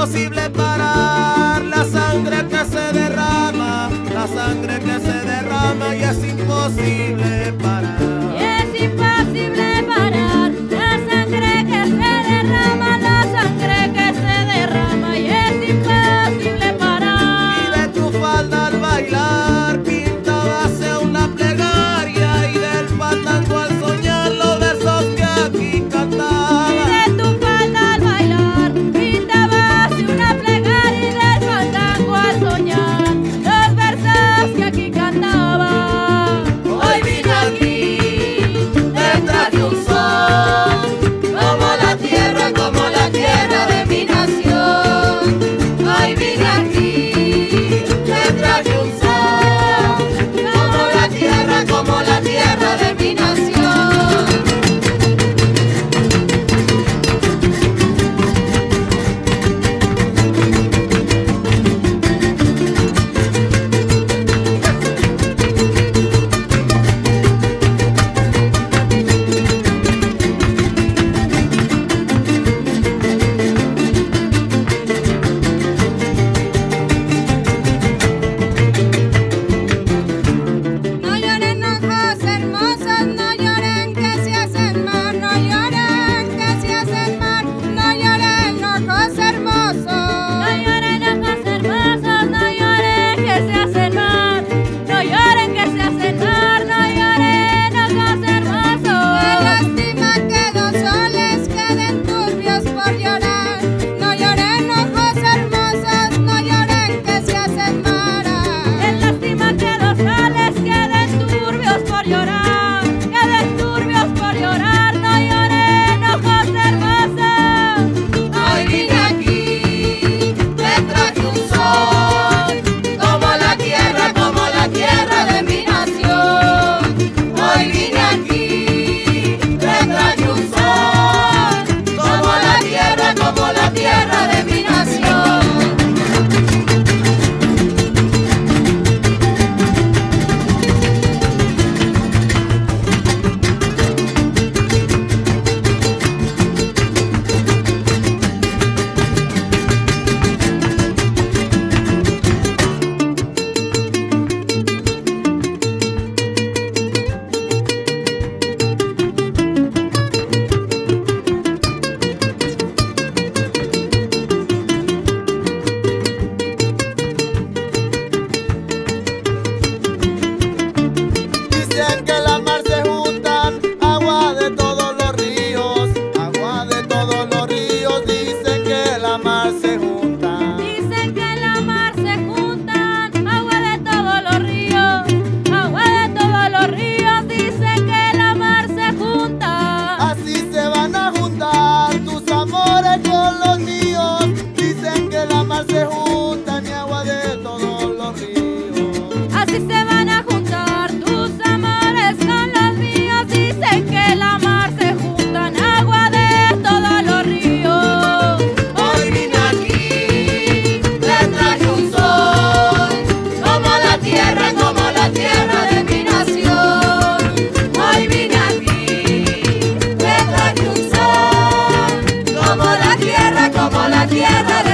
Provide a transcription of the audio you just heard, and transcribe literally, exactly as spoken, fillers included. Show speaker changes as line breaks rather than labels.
imposible parar la sangre que se derrama, la sangre que se derrama y es imposible parar.
Y es imposible parar la sangre que se derrama, la sangre que se derrama y es imposible parar.
Y de tu falda al bailar pintabase una plegaria y del fandango al soñar los versos que aquí cantaba.
Y de tu falda al bailar pintabase una plegaria y del fandango al soñar los versos que aquí cantaba.
Hoy vine aquí, te traje un sol, como la tierra, como la tierra de mi nación. Hoy vine aquí, te traje un sol, como la tierra, como la tierra de mi nación.
No lloren ojos hermosos, no lloren que se hacen mal, no lloren que se hacen mal, no lloren ojos hermosos. No lloren ojos hermosos, no lloren que se hacen mal, no lloren que se hacen mal, no lloren ojos hermosos. Qué lástima que dos soles queden turbios por llorar, no lloren ojos hermosos, no lloren que se hacen mal. Qué lástima que dos soles queden turbios por llorar, queden turbios por llorar, no lloren ojos hermosos.
Hoy vine aquí, te traje un sol, como la tierra, como la tierra de mi nación. Hoy vine aquí, te traje un sol, como la tierra, como la tierra de mi nación. Dicen que la mar se juntan agua de todos los ríos, agua de todos los ríos, dicen que la mar se juntan.
Dicen que en la mar se juntan agua de todos los ríos, agua de todos los ríos, dicen que en la mar se junta.
Así se van a juntar tus amores con los míos, dicen que la mar se junta y agua de todos los ríos.
Así se van a juntar tus amores con los míos, dicen que en la mar se juntan agua de todos los ríos.
Hoy vine aquí, te traje un sol, como la tierra, como la tierra de mi nación. Hoy vine aquí, te traje un sol, como la tierra, como la tierra de